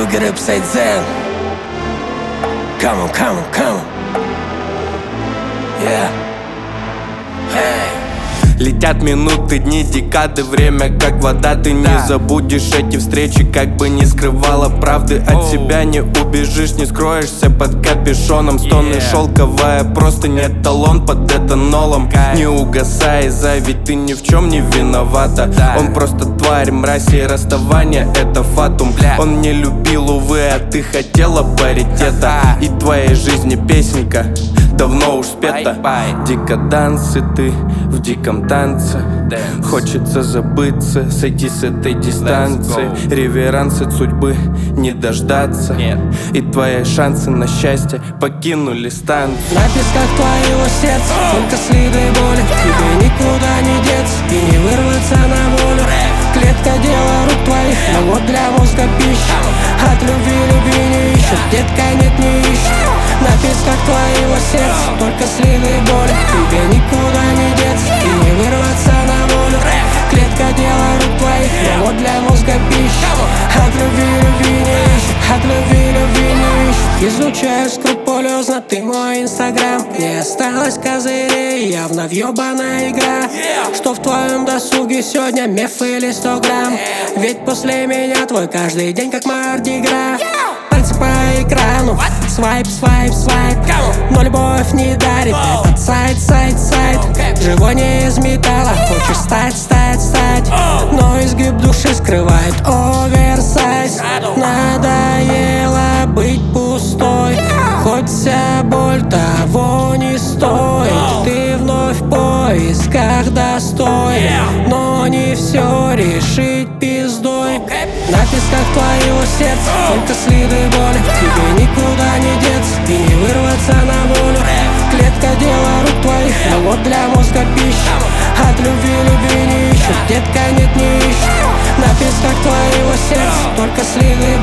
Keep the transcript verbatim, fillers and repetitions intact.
You get upside down. Come on, come on, come on. Yeah. Hey. Летят минуты, дни, декады, время как вода. Ты не забудешь эти встречи, как бы не скрывала правды. От себя не убежишь, не скроешься под капюшоном. Стоны шелковая, просто нет талон под этанолом. Не угасай, за ведь ты ни в чем не виновата. Он просто тварь, мразь и расставание — это фатум. Он не любил, увы, а ты хотела паритета. И твоей жизни песенка давно уж спета. Декадансы, ты в диком танце. Хочется забыться, сойти с этой дистанции. Реверанс от судьбы не дождаться. И твои шансы на счастье покинули станцию. На песках твоего сердца только следы боли. Тебе никуда не деться и не вырваться на волю. Клетка — дело рук твоих, но вот для мозга пища. От любви любви не ищут, детка, нет, не ищут. На песках твоего сердца только следы боли. Тебе никуда не деться и не вырваться на волю. Клетка — дело рук твоих, но вот для мозга пища. От любви любви не ищут, от любви любви не ищут. Изучаю скрупулезно ты мой инстаграм. Не осталось козырей, явно въебаная игра. Что в твоем досуге сегодня, меф или сто грамм? Ведь после меня твой каждый день как Марди-Гра. Пальцы по экрану, свайп, свайп, свайп. Но любовь не дарит этот сайт, сайт, сайт. Живой не из металла, хочешь стать, стать, стать. Но изгиб души скрывает оверсайз. Надоело быть пустой, хоть вся боль того не стоит. Ты вновь в поисках достоин, но не все решить пиздой. На песках твоего сердца только следы боли. Тебе никуда не деться и не вырваться на волю. Клетка — дело рук твоих, но вот для мозга пища. От любви любви не ищут, детка, нет, не ищут. На песках твоего сердца только следы